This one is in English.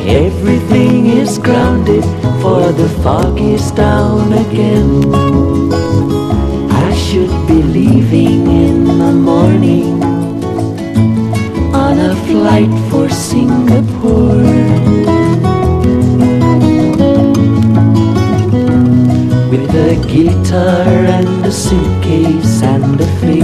Everything is grounded, for the fog is down again. I should be leaving in the morning on a flight for Singapore. With a guitar and a suitcase and a face